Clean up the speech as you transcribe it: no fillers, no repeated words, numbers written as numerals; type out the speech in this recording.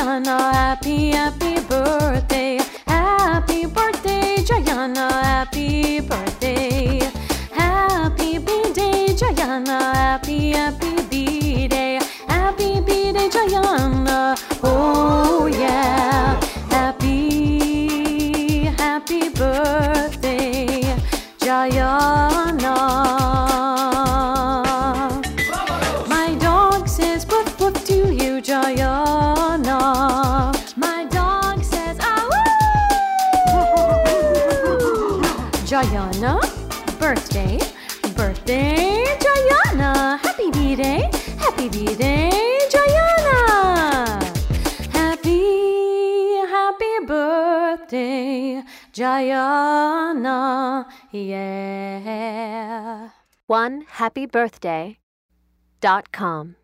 Jayana. Happy, happy birthday. Happy birthday, Jayana. Happy birthday. Happy B-Day, Jayana. Happy, happy B-Day. Happy B-Day, Jayana. Oh yeah. Happy, happy birthday, Jayana. My dog says woof woof to you, Jayana. My dog says ah woo. Jayana, birthday, birthday, Jayana. Happy B-Day, happy B-Day, Jayana. Happy, happy birthday, Jayana. Yeah. OneHappyBirthday.com